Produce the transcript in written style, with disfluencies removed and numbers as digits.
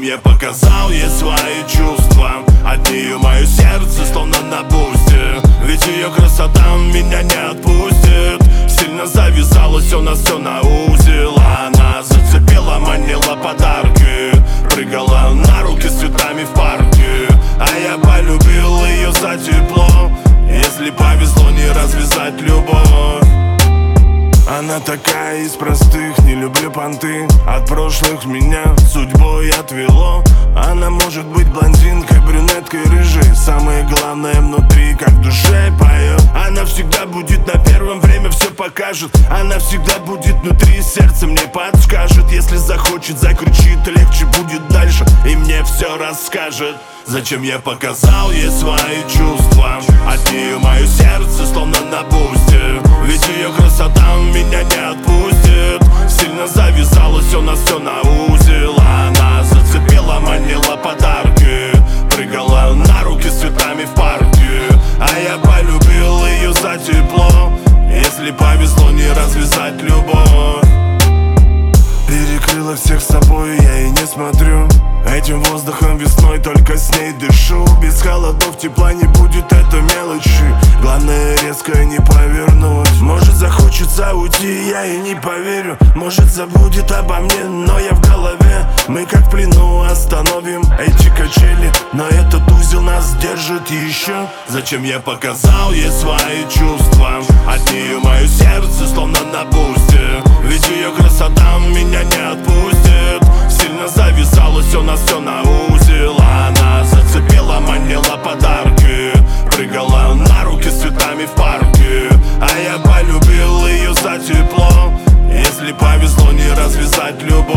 я показал ей свои чувства. От нее мое сердце словно на бусте, ведь ее красота меня не отпустит. Сильно завязалось у нас все на узел. Она зацепила, манила подарки, прыгала на руки с цветами в парке. А я полюбил ее за тепло. Если повезло не развязать любовь. Она такая из простых, не люблю понты. От прошлых меня судьбой отвело. Она может быть блондинкой, брюнеткой, рыжей. Самое главное внутри, как в душе поет. Она всегда будет на первом, время все покажет. Она всегда будет внутри, сердце мне подскажет. Если захочет, закричит, легче будет дальше и мне все расскажет. Зачем я показал ей свои чувства? От нее мое сердце словно на бусте, ведь ее красота меня не отпустит. Сильно завязалось у нас все на узел. Она зацепила, манила подарки, прыгала на руки с цветами в парке. А я полюбил ее за тепло. Если повезло не развязать любовь. Перекрыла всех собой, я и не смотрю. Этим воздухом весной только с ней дышу. Без холодов тепла не будет, это мелочи. Главное резко не повернуть. Может захочется уйти, я и не поверю. Может забудет обо мне, но я в голове. Мы как в плену остановим эти качели, но этот узел нас держит еще. Зачем я показал ей свои чувства? От нее мое сердце словно на бусте, ведь ее красота меня не отпустит. Сильно завязалось у нас все на узел. Она зацепила, манила подарки, прыгала на руки с цветами в парке. А я полюбил ее за тепло. Если повезло не развязать любовь.